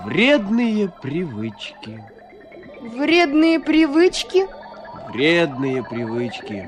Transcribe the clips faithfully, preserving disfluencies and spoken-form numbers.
Вредные привычки. Вредные привычки? Вредные привычки.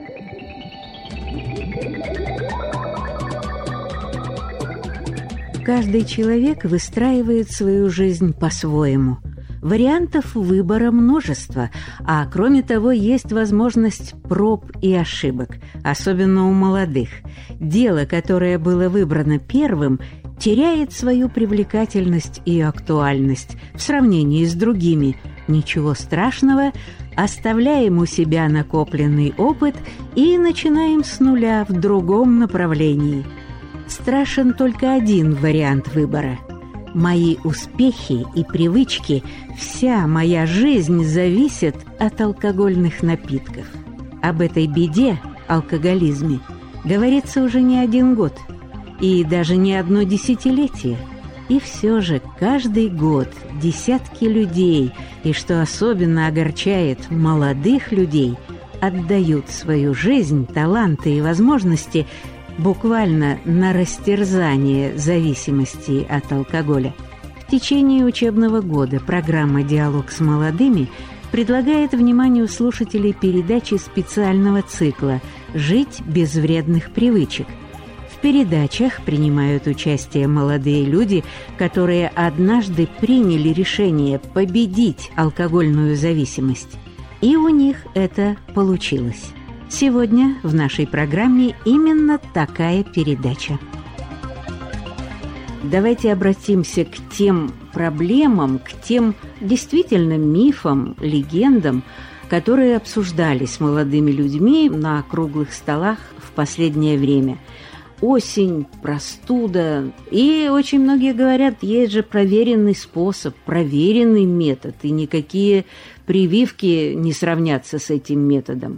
Каждый человек выстраивает свою жизнь по-своему. Вариантов выбора множество, а кроме того есть возможность проб и ошибок, особенно у молодых. Дело, которое было выбрано первым, теряет свою привлекательность и актуальность в сравнении с другими. Ничего страшного, оставляем у себя накопленный опыт и начинаем с нуля в другом направлении. Страшен только один вариант выбора. Мои успехи и привычки, вся моя жизнь зависит от алкогольных напитков. Об этой беде, алкоголизме, говорится уже не один год и даже не одно десятилетие. И все же каждый год десятки людей, и что особенно огорчает, молодых людей, отдают свою жизнь, таланты и возможности буквально на растерзание зависимости от алкоголя. В течение учебного года программа «Диалог с молодыми» предлагает вниманию слушателей передачи специального цикла «Жить без вредных привычек». В передачах принимают участие молодые люди, которые однажды приняли решение победить алкогольную зависимость. И у них это получилось. Сегодня в нашей программе именно такая передача. Давайте обратимся к тем проблемам, к тем действительно мифам, легендам, которые обсуждались молодыми людьми на круглых столах в последнее время. Осень, простуда. И очень многие говорят, есть же проверенный способ, проверенный метод, и никакие прививки не сравнятся с этим методом.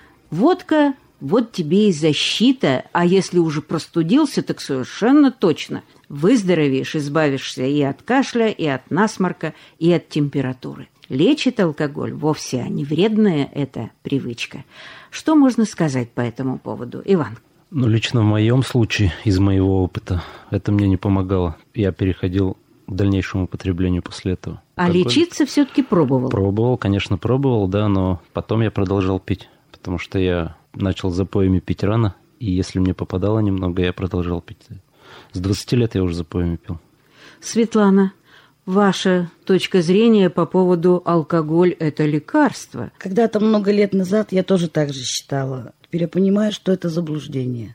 Водка, вот тебе и защита, а если уже простудился, так совершенно точно выздоровеешь, избавишься и от кашля, и от насморка, и от температуры. Лечит алкоголь вовсе, а не вредная эта привычка. Что можно сказать по этому поводу, Иван? Ну, лично в моем случае, из моего опыта, это мне не помогало. Я переходил к дальнейшему употреблению после этого. А алкоголь. Лечиться все-таки пробовал? Пробовал, конечно, пробовал, да, но потом я продолжал пить. Потому что я начал запоями пить рано, и если мне попадало немного, я продолжал пить. С двадцати лет я уже запоями пил. Светлана, ваша точка зрения по поводу алкоголь – это лекарство? Когда-то много лет назад я тоже так же считала. Теперь я понимаю, что это заблуждение.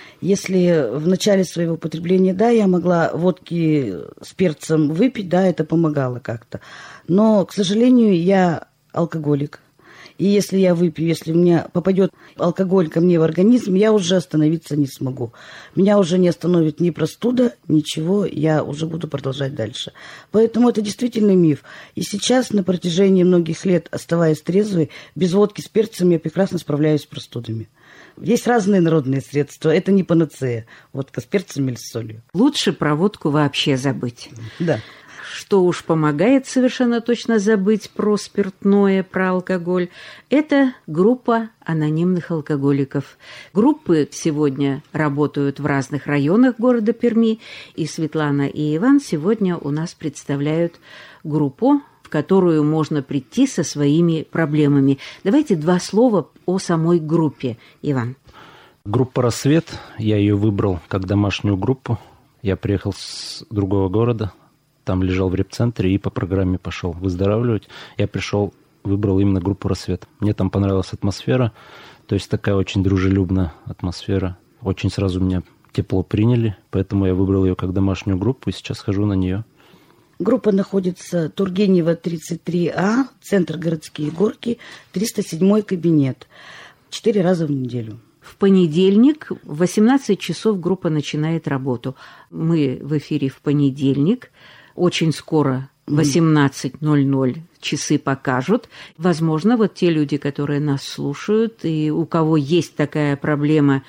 Если в начале своего употребления, да, я могла водки с перцем выпить, да, это помогало как-то. Но, к сожалению, я алкоголик. И если я выпью, если у меня попадет алкоголь ко мне в организм, я уже остановиться не смогу. Меня уже не остановит ни простуда, ничего, я уже буду продолжать дальше. Поэтому это действительно миф. И сейчас, на протяжении многих лет, оставаясь трезвой, без водки с перцем я прекрасно справляюсь с простудами. Есть разные народные средства, это не панацея. Водка с перцем или с солью. Лучше про водку вообще забыть. Да. Что уж помогает совершенно точно забыть про спиртное, про алкоголь, это группа анонимных алкоголиков. Группы сегодня работают в разных районах города Перми, и Светлана и Иван сегодня у нас представляют группу, в которую можно прийти со своими проблемами. Давайте два слова о самой группе, Иван. Группа «Рассвет», я ее выбрал как домашнюю группу. Я приехал с другого города, там лежал в репцентре и по программе пошел выздоравливать. Я пришел, выбрал именно группу «Рассвет». Мне там понравилась атмосфера, то есть такая очень дружелюбная атмосфера. Очень сразу меня тепло приняли, поэтому я выбрал ее как домашнюю группу и сейчас хожу на нее. Группа находится Тургенева, тридцать три А, центр городские горки, триста седьмой кабинет. Четыре раза в неделю. В понедельник в восемнадцать часов группа начинает работу. Мы в эфире в понедельник. Очень скоро, восемнадцать ноль ноль, часы покажут. Возможно, вот те люди, которые нас слушают, и у кого есть такая проблема,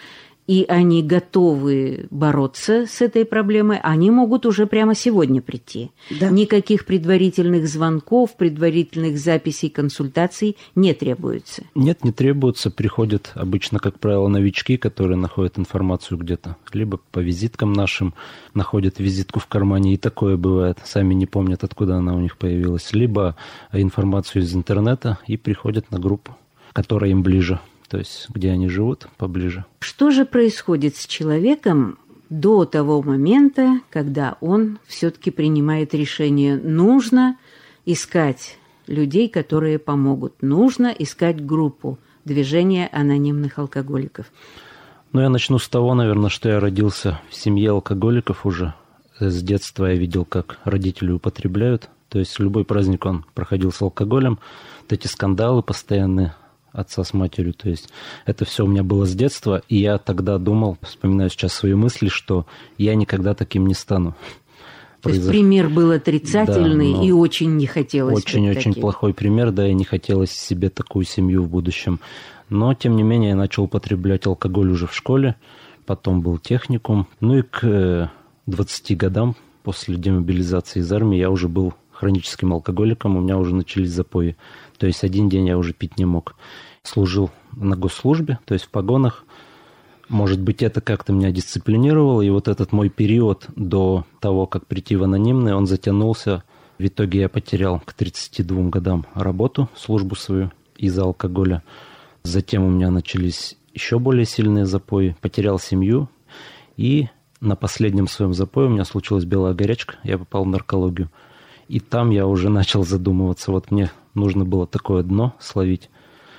и они готовы бороться с этой проблемой, они могут уже прямо сегодня прийти. Да. Никаких предварительных звонков, предварительных записей, консультаций не требуется. Нет, не требуется. Приходят обычно, как правило, новички, которые находят информацию где-то. Либо по визиткам нашим находят визитку в кармане, и такое бывает. Сами не помнят, откуда она у них появилась. Либо информацию из интернета и приходят на группу, которая им ближе. То есть, где они живут, поближе. Что же происходит с человеком до того момента, когда он все-таки принимает решение? Нужно искать людей, которые помогут. Нужно искать группу движения анонимных алкоголиков. Ну, я начну с того, наверное, что я родился в семье алкоголиков уже. С детства я видел, как родители употребляют. То есть, любой праздник он проходил с алкоголем. Вот эти скандалы постоянные отца с матерью, то есть это все у меня было с детства, и я тогда думал, вспоминаю сейчас свои мысли, что я никогда таким не стану. То есть пример был отрицательный, да, и очень не хотелось очень-очень очень плохой пример, да, и не хотелось себе такую семью в будущем. Но, тем не менее, я начал употреблять алкоголь уже в школе, потом был техникум, ну и к двадцати годам после демобилизации из армии я уже был хроническим алкоголиком, у меня уже начались запои. То есть один день я уже пить не мог. Служил на госслужбе, то есть в погонах. Может быть, это как-то меня дисциплинировало. И вот этот мой период до того, как прийти в анонимный, он затянулся. В итоге я потерял к тридцати двум годам работу, службу свою из-за алкоголя. Затем у меня начались еще более сильные запои. Потерял семью. И на последнем своем запое у меня случилась белая горячка. Я попал в наркологию. И там я уже начал задумываться. Вот мне нужно было такое дно словить.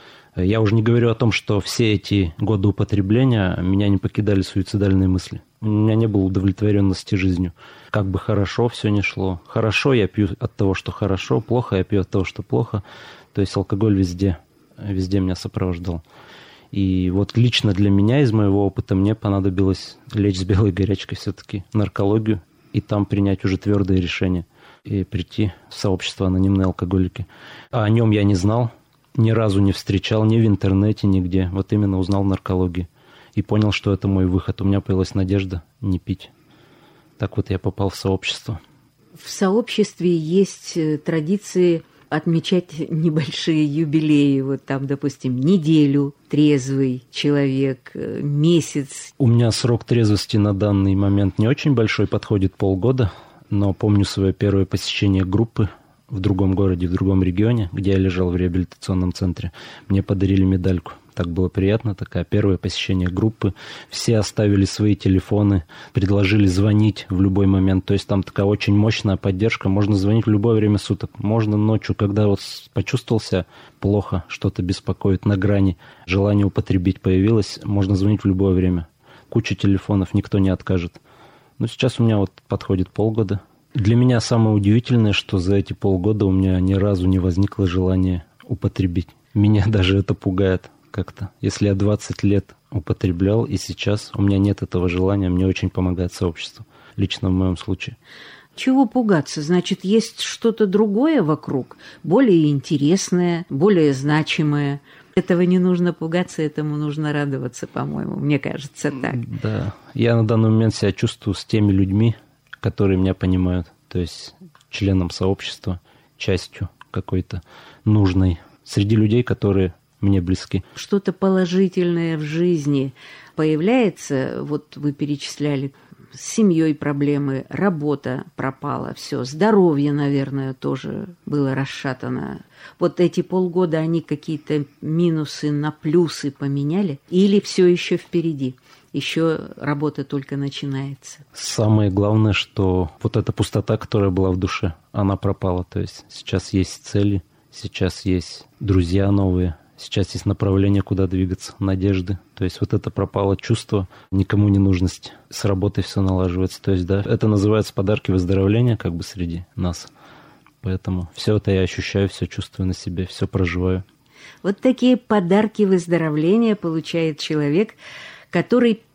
Я уже не говорю о том, что все эти годы употребления меня не покидали суицидальные мысли. У меня не было удовлетворенности жизнью. Как бы хорошо все не шло. Хорошо я пью от того, что хорошо. Плохо я пью от того, что плохо. То есть алкоголь везде, везде меня сопровождал. И вот лично для меня, из моего опыта, мне понадобилось лечь с белой горячкой все-таки в наркологию и там принять уже твердое решение и прийти в сообщество анонимные алкоголики. А о нем я не знал, ни разу не встречал, ни в интернете, нигде. Вот именно узнал в наркологии. И понял, что это мой выход. У меня появилась надежда не пить. Так вот я попал в сообщество. В сообществе есть традиции отмечать небольшие юбилеи. Вот там, допустим, неделю трезвый человек, месяц. У меня срок трезвости на данный момент не очень большой, подходит полгода. Но помню свое первое посещение группы в другом городе, в другом регионе, где я лежал в реабилитационном центре. Мне подарили медальку. Так было приятно, такое первое посещение группы. Все оставили свои телефоны, предложили звонить в любой момент. То есть там такая очень мощная поддержка. Можно звонить в любое время суток. Можно ночью, когда вот почувствовал себя плохо, что-то беспокоит на грани, желание употребить появилось, можно звонить в любое время. Куча телефонов, никто не откажет. Но сейчас у меня вот подходит полгода. Для меня самое удивительное, что за эти полгода у меня ни разу не возникло желания употребить. Меня даже это пугает как-то. Если я двадцать лет употреблял, и сейчас у меня нет этого желания, мне очень помогает сообщество. Лично в моем случае. Чего пугаться? Значит, есть что-то другое вокруг, более интересное, более значимое. Этого не нужно пугаться, этому нужно радоваться, по-моему. Мне кажется, так. Да. Я на данный момент себя чувствую с теми людьми, которые меня понимают. То есть членом сообщества, частью какой-то нужной. Среди людей, которые мне близки. Что-то положительное в жизни появляется, вот вы перечисляли, с семьей проблемы, работа пропала, все, здоровье, наверное, тоже было расшатано. Вот эти полгода они какие-то минусы на плюсы поменяли или все еще впереди? Еще работа только начинается. Самое главное, что вот эта пустота, которая была в душе, она пропала. То есть сейчас есть цели, сейчас есть друзья новые, сейчас есть направление, куда двигаться, надежды. То есть вот это пропало чувство никому не нужности. С работой все налаживается. То есть, да, это называется подарки выздоровления как бы среди нас. Поэтому все это я ощущаю, все чувствую на себе, все проживаю. Вот такие подарки выздоровления получает человек, который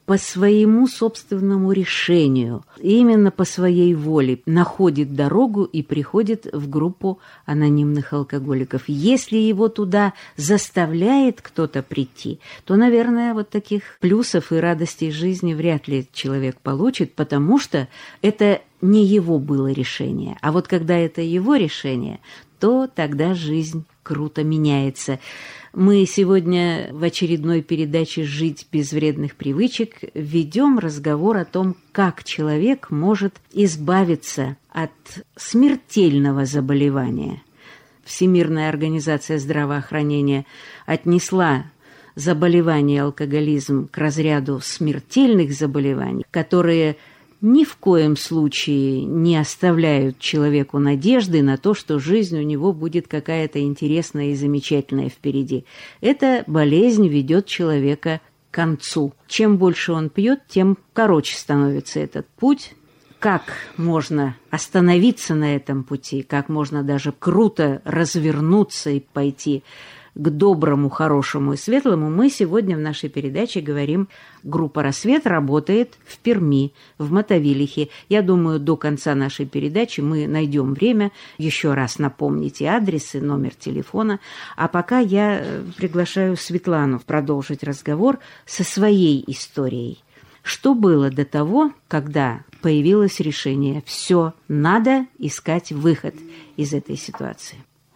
по своему собственному решению, именно по своей воле находит дорогу и приходит в группу анонимных алкоголиков. Если его туда заставляет кто-то прийти, то, наверное, вот таких плюсов и радостей жизни вряд ли человек получит, потому что это не его было решение. А вот когда это его решение, то тогда жизнь круто меняется. Мы сегодня в очередной передаче «Жить без вредных привычек» ведем разговор о том, как человек может избавиться от смертельного заболевания. Всемирная организация здравоохранения отнесла заболевание алкоголизм к разряду смертельных заболеваний, которые ни в коем случае не оставляют человеку надежды на то, что жизнь у него будет какая-то интересная и замечательная впереди. Эта болезнь ведет человека к концу. Чем больше он пьет, тем короче становится этот путь. Как можно остановиться на этом пути, как можно даже круто развернуться и пойти к доброму, хорошему и светлому, мы сегодня в нашей передаче говорим. Группа «Рассвет» работает в Перми, в Мотовилихе. Я думаю, до конца нашей передачи мы найдем время еще раз напомнить и адрес, и номер телефона. А пока я приглашаю Светлану продолжить разговор со своей историей. Что было до того, когда появилось решение «все, надо искать выход из этой ситуации»?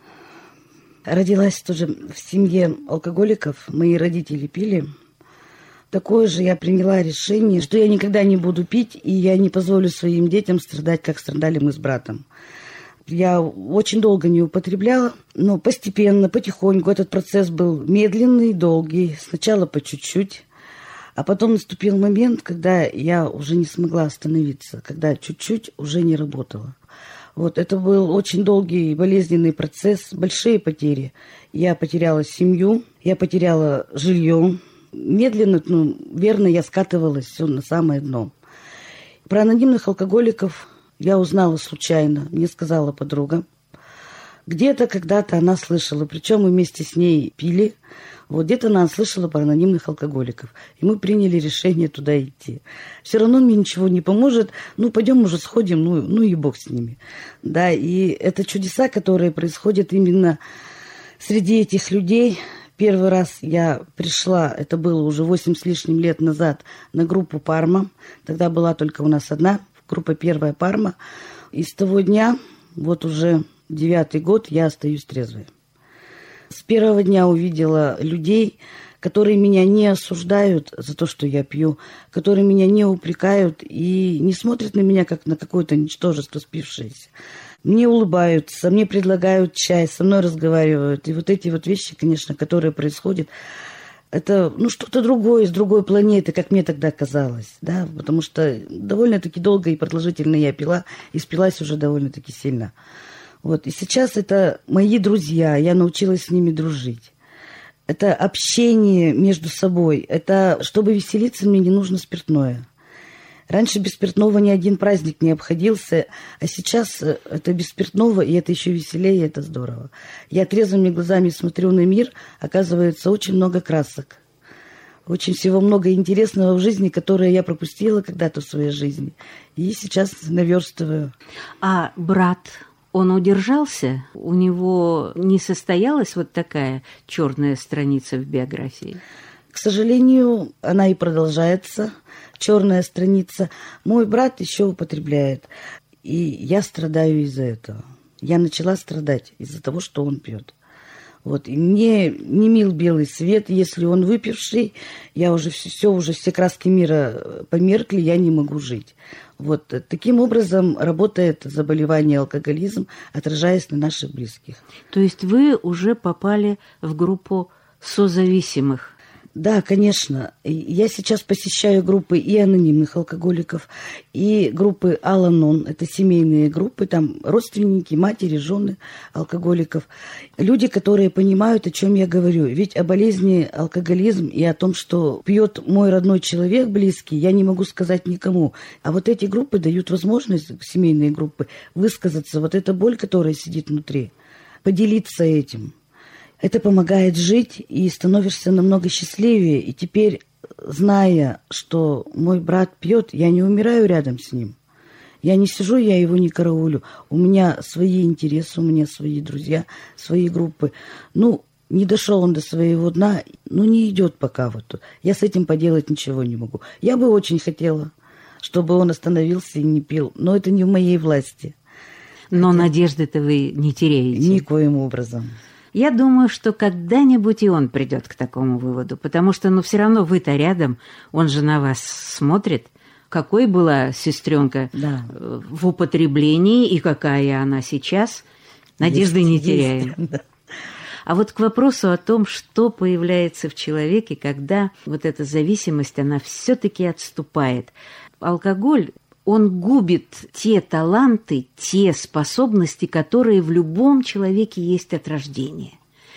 Родилась тоже в семье алкоголиков. Мои родители пили. Такое же я приняла решение, что я никогда не буду пить, и я не позволю своим детям страдать, как страдали мы с братом. Я очень долго не употребляла, но постепенно, потихоньку этот процесс был медленный, долгий. Сначала по чуть-чуть, а потом наступил момент, когда я уже не смогла остановиться, когда чуть-чуть уже не работала. Вот, это был очень долгий болезненный процесс, большие потери. Я потеряла семью, я потеряла жилье. Медленно, ну, верно, я скатывалась все на самое дно. Про анонимных алкоголиков я узнала случайно, мне сказала подруга. Где-то когда-то она слышала, причем мы вместе с ней пили. Вот где-то она слышала про анонимных алкоголиков. И мы приняли решение туда идти. Все равно мне ничего не поможет. Ну, пойдем уже сходим, ну, ну и бог с ними. Да, и это чудеса, которые происходят именно среди этих людей. Первый раз я пришла, это было уже восемь с лишним лет назад, на группу «Парма». Тогда была только у нас одна, группа первая «Парма». И с того дня, вот уже девятый год, я остаюсь трезвой. С первого дня увидела людей, которые меня не осуждают за то, что я пью, которые меня не упрекают и не смотрят на меня, как на какое-то ничтожество спившееся. Мне улыбаются, мне предлагают чай, со мной разговаривают. И вот эти вот вещи, конечно, которые происходят, это ну, что-то другое, с другой планеты, как мне тогда казалось. Да? Потому что довольно-таки долго и продолжительно я пила, и спилась уже довольно-таки сильно. Вот. И сейчас это мои друзья, я научилась с ними дружить. Это общение между собой. Это, чтобы веселиться, мне не нужно спиртное. Раньше без спиртного ни один праздник не обходился, а сейчас это без спиртного, и это еще веселее, это здорово. Я трезвыми глазами смотрю на мир, оказывается, очень много красок. Очень всего много интересного в жизни, которое я пропустила когда-то в своей жизни. И сейчас наверстываю. А брат... Он удержался? У него не состоялась вот такая черная страница в биографии? К сожалению, она и продолжается, черная страница. Мой брат еще употребляет, и я страдаю из-за этого. Я начала страдать из-за того, что он пьет. Вот. И мне не мил белый свет, если он выпивший, я уже все, все, уже все краски мира померкли, я не могу жить. Вот таким образом работает заболевание алкоголизм, отражаясь на наших близких. То есть вы уже попали в группу созависимых? Да, конечно. Я сейчас посещаю группы и анонимных алкоголиков, и группы Ал-Анон. Это семейные группы, там родственники, матери, жены алкоголиков. Люди, которые понимают, о чем я говорю. Ведь о болезни алкоголизм и о том, что пьет мой родной человек близкий, я не могу сказать никому. А вот эти группы дают возможность, семейные группы, высказаться. Вот эта боль, которая сидит внутри, поделиться этим. Это помогает жить, и становишься намного счастливее. И теперь зная, что мой брат пьет, я не умираю рядом с ним. Я не сижу, я его не караулю. У меня свои интересы, у меня свои друзья, свои группы. Ну, не дошел он до своего дна, ну, не идет пока вот. Я с этим поделать ничего не могу. Я бы очень хотела, чтобы он остановился и не пил, но это не в моей власти. Но Хотя... надежды-то вы не теряете. Никоим образом. Я думаю, что когда-нибудь и он придет к такому выводу, потому что, ну, все равно вы-то рядом, он же на вас смотрит. Какой была сестренка да. в употреблении и какая она сейчас, надежды есть, не теряем. Есть, да. А вот к вопросу о том, что появляется в человеке, когда вот эта зависимость, она все-таки отступает. Алкоголь, он губит те таланты, те способности, которые в любом человеке есть от рождения.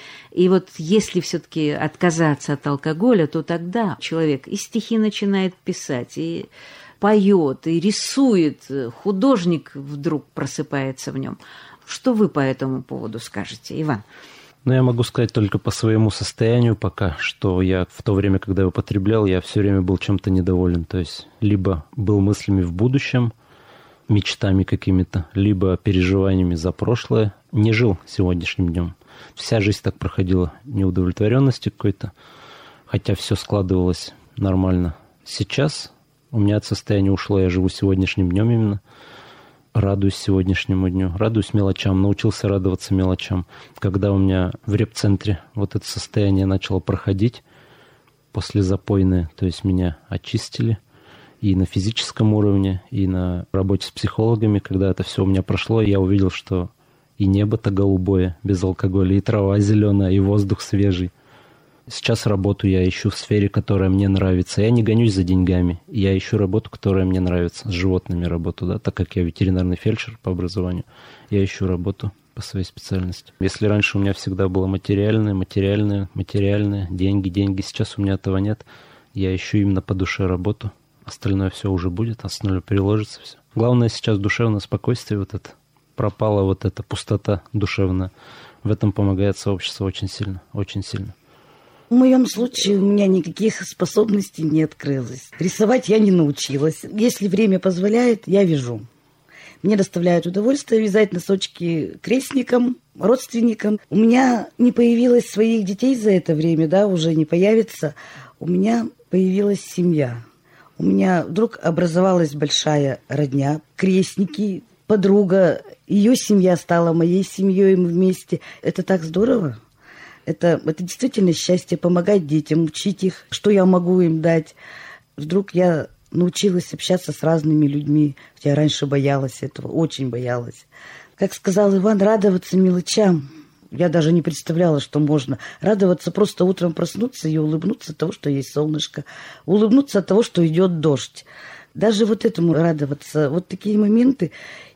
И вот если все-таки отказаться от алкоголя, то тогда человек и стихи начинает писать, и поет, и рисует, художник вдруг просыпается в нем. Что вы по этому поводу скажете, Иван? Ну, я могу сказать только по своему состоянию пока, что я в то время, когда я употреблял, я все время был чем-то недоволен. То есть либо был мыслями в будущем, мечтами какими-то, либо переживаниями за прошлое. Не жил сегодняшним днем. Вся жизнь так проходила неудовлетворенностью какой-то, хотя все складывалось нормально. Сейчас у меня от состояния ушло, я живу сегодняшним днем именно. Радуюсь сегодняшнему дню, радуюсь мелочам, научился радоваться мелочам. Когда у меня в реп-центре вот это состояние начало проходить, после запойное, то есть меня очистили и на физическом уровне, и на работе с психологами, когда это все у меня прошло, я увидел, что и небо-то голубое, без алкоголя, и трава зеленая, и воздух свежий. Сейчас работу я ищу в сфере, которая мне нравится. Я не гонюсь за деньгами. Я ищу работу, которая мне нравится. С животными работу, да, так как я ветеринарный фельдшер по образованию. Я ищу работу по своей специальности. Если раньше у меня всегда было материальное, материальное, материальное, деньги, деньги, сейчас у меня этого нет. Я ищу именно по душе работу. Остальное все уже будет, остальное приложится все. Главное сейчас душевное спокойствие вот это. Пропала вот эта пустота душевная. В этом помогает сообщество очень сильно, очень сильно. В моем случае у меня никаких способностей не открылось. Рисовать я не научилась. Если время позволяет, я вяжу. Мне доставляет удовольствие вязать носочки крестникам, родственникам. У меня не появилось своих детей за это время, да, уже не появится. У меня появилась семья. У меня вдруг образовалась большая родня, крестники, подруга. Ее семья стала моей семьей, мы вместе. Это так здорово. Это, это действительно счастье, помогать детям, учить их, что я могу им дать. Вдруг я научилась общаться с разными людьми. Я раньше боялась этого, очень боялась. Как сказал Иван, радоваться мелочам. Я даже не представляла, что можно. Радоваться просто утром проснуться и улыбнуться от того, что есть солнышко. Улыбнуться от того, что идет дождь. Даже вот этому радоваться. Вот такие моменты.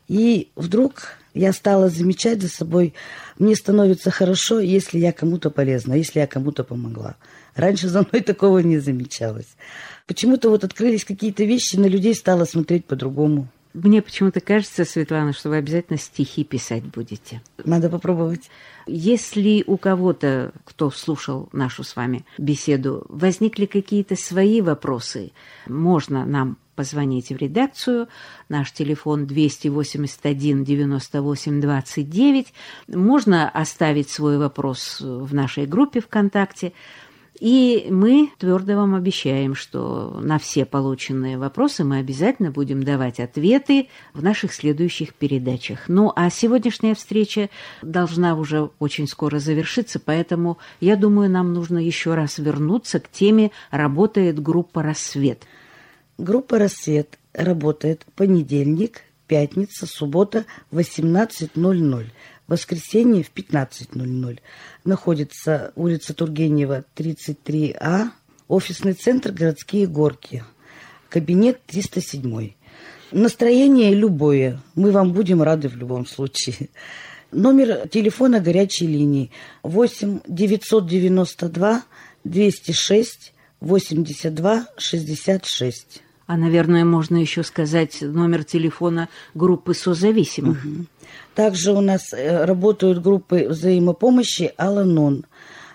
И вдруг я стала замечать за собой, мне становится хорошо, если я кому-то полезна, если я кому-то помогла. Раньше за мной такого не замечалось. Почему-то вот открылись какие-то вещи, на людей стала смотреть по-другому. Мне почему-то кажется, Светлана, что вы обязательно стихи писать будете. Надо попробовать. Если у кого-то, кто слушал нашу с вами беседу, возникли какие-то свои вопросы, можно нам позвонить в редакцию. Наш телефон двести восемьдесят один девяносто восемь двадцать девять. Можно оставить свой вопрос в нашей группе ВКонтакте. И мы твердо вам обещаем, что на все полученные вопросы мы обязательно будем давать ответы в наших следующих передачах. Ну, а сегодняшняя встреча должна уже очень скоро завершиться, поэтому, я думаю, нам нужно еще раз вернуться к теме «Работает группа «Рассвет». Группа «Рассвет» работает понедельник, пятница, суббота в восемнадцать ноль ноль, воскресенье в пятнадцать ноль ноль. Находится улица Тургенева, тридцать три А, офисный центр «Городские горки», кабинет триста семь. Настроение любое, мы вам будем рады в любом случае. Номер телефона горячей линии восемь девятьсот девяносто два двести шесть восемьдесят два шестьдесят шесть. А, наверное, можно еще сказать номер телефона группы созависимых. Угу. Также у нас работают группы взаимопомощи «Ал-Анон».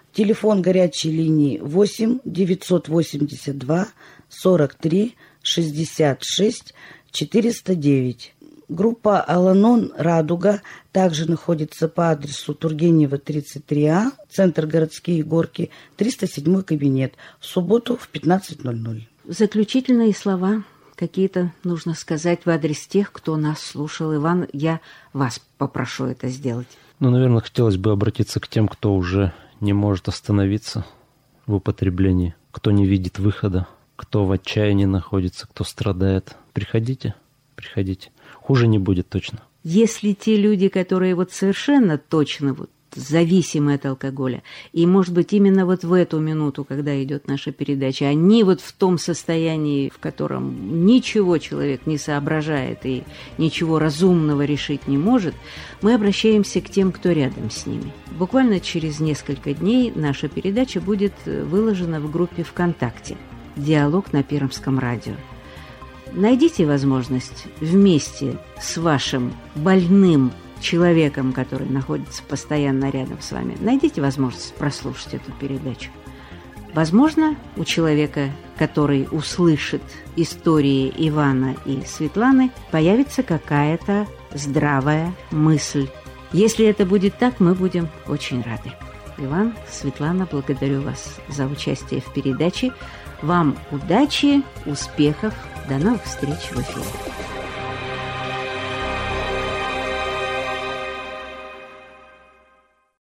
Телефон горячей линии восемь девятьсот восемьдесят два сорок три шестьдесят шесть четыреста девять. Группа «Аланон Радуга» также находится по адресу Тургенева, тридцать три А, центр городские горки, триста седьмой кабинет, в субботу в пятнадцать ноль ноль. Заключительные слова какие-то нужно сказать в адрес тех, кто нас слушал. Иван, я вас попрошу это сделать. Ну, наверное, хотелось бы обратиться к тем, кто уже не может остановиться в употреблении, кто не видит выхода, кто в отчаянии находится, кто страдает. Приходите, приходите. Хуже не будет точно. Если те люди, которые вот совершенно точно вот зависимы от алкоголя, и, может быть, именно вот в эту минуту, когда идет наша передача, они вот в том состоянии, в котором ничего человек не соображает и ничего разумного решить не может, мы обращаемся к тем, кто рядом с ними. Буквально через несколько дней наша передача будет выложена в группе ВКонтакте «Диалог на Пермском радио». Найдите возможность вместе с вашим больным человеком, который находится постоянно рядом с вами, найдите возможность прослушать эту передачу. Возможно, у человека, который услышит истории Ивана и Светланы, появится какая-то здравая мысль. Если это будет так, мы будем очень рады. Иван, Светлана, благодарю вас за участие в передаче. Вам удачи, успехов, до новых встреч в эфире.